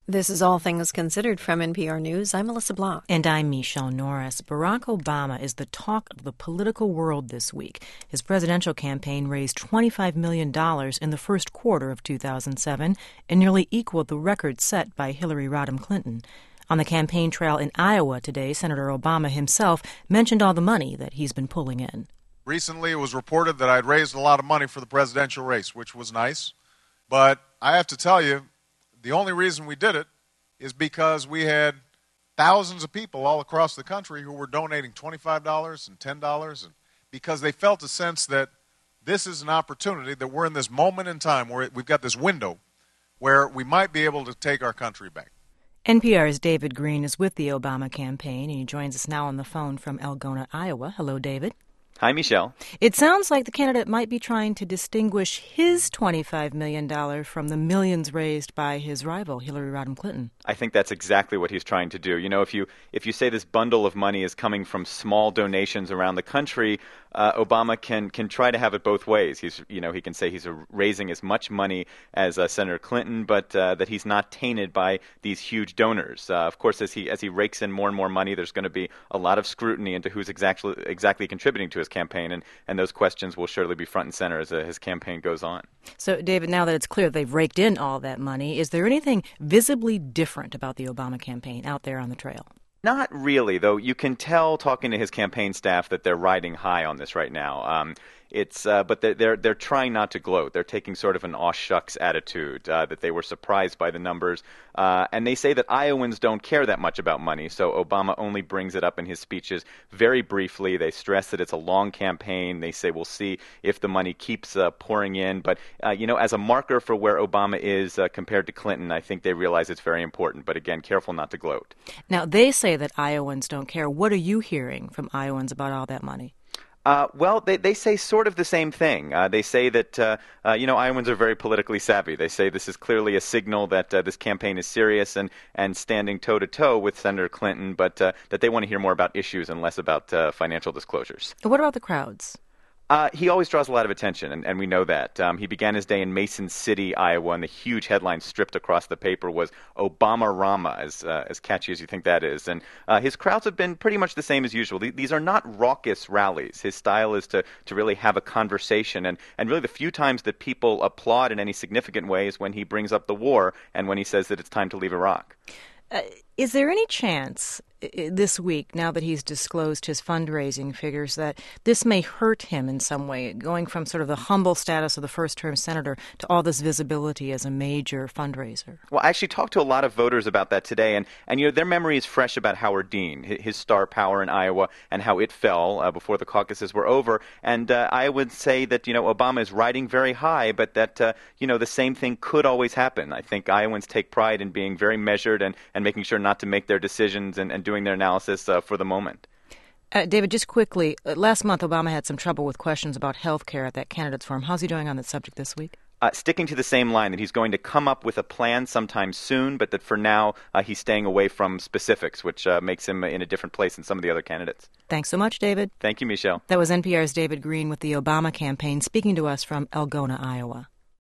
This is All Things Considered from NPR News. I'm Melissa Block. And I'm Michelle Norris. Barack Obama is the talk of the political world this week. His presidential campaign raised $25 million in the first quarter of 2007 and nearly equaled the record set by Hillary Rodham Clinton. On the campaign trail in Iowa today, Senator Obama himself mentioned all the money that he's been pulling in. Recently, it was reported that I'd raised a lot of money for the presidential race, which was nice. But I have to tell you, the only reason we did it is because we had thousands of people all across the country who were donating $25 and $10, and because they felt a sense that this is an opportunity, that we're in this moment in time where we've got this window where we might be able to take our country back. NPR's David Green is with the Obama campaign, and he joins us now on the phone from Algona, Iowa. Hello, David. Hi, Michelle. It sounds like the candidate might be trying to distinguish his $25 million from the millions raised by his rival, Hillary Rodham Clinton. I think that's exactly what he's trying to do. You know, if you say this bundle of money is coming from small donations around the country, Obama can try to have it both ways. He can say he's raising as much money as Senator Clinton, but that he's not tainted by these huge donors. Of course, as he rakes in more and more money, there's going to be a lot of scrutiny into who's exactly contributing to his campaign, and those questions will surely be front and center as his campaign goes on. So, David, now that it's clear they've raked in all that money, is there anything visibly different about the Obama campaign out there on the trail? Not really, though. You can tell, talking to his campaign staff, that they're riding high on this right now. But they're trying not to gloat. They're taking sort of an aw shucks attitude, that they were surprised by the numbers. And they say that Iowans don't care that much about money, so Obama only brings it up in his speeches very briefly. They stress that it's a long campaign. They say we'll see if the money keeps pouring in. But, as a marker for where Obama is compared to Clinton, I think they realize it's very important. But again, careful not to gloat. Now, they say that Iowans don't care. What are you hearing from Iowans about all that money? Well, they say sort of the same thing. They say that, Iowans are very politically savvy. They say this is clearly a signal that this campaign is serious and standing toe-to-toe with Senator Clinton, but that they want to hear more about issues and less about financial disclosures. What about the crowds? He always draws a lot of attention, and we know that. He began his day in Mason City, Iowa, and the huge headline stripped across the paper was Obama-Rama, as catchy as you think that is. And his crowds have been pretty much the same as usual. These are not raucous rallies. His style is to really have a conversation, and really the few times that people applaud in any significant way is when he brings up the war and when he says that it's time to leave Iraq. Is there any chance this week, now that he's disclosed his fundraising figures, that this may hurt him in some way, going from sort of the humble status of the first-term senator to all this visibility as a major fundraiser? Well, I actually talked to a lot of voters about that today, and their memory is fresh about Howard Dean, his star power in Iowa, and how it fell before the caucuses were over. And I would say that, Obama is riding very high, but that, the same thing could always happen. I think Iowans take pride in being very measured and making sure not to make their decisions and doing their analysis for the moment. David, just quickly, last month Obama had some trouble with questions about health care at that candidates forum. How's he doing on that subject this week? Sticking to the same line, that he's going to come up with a plan sometime soon, but that for now he's staying away from specifics, which makes him in a different place than some of the other candidates. Thanks so much, David. Thank you, Michelle. That was NPR's David Green with the Obama campaign speaking to us from Algona, Iowa.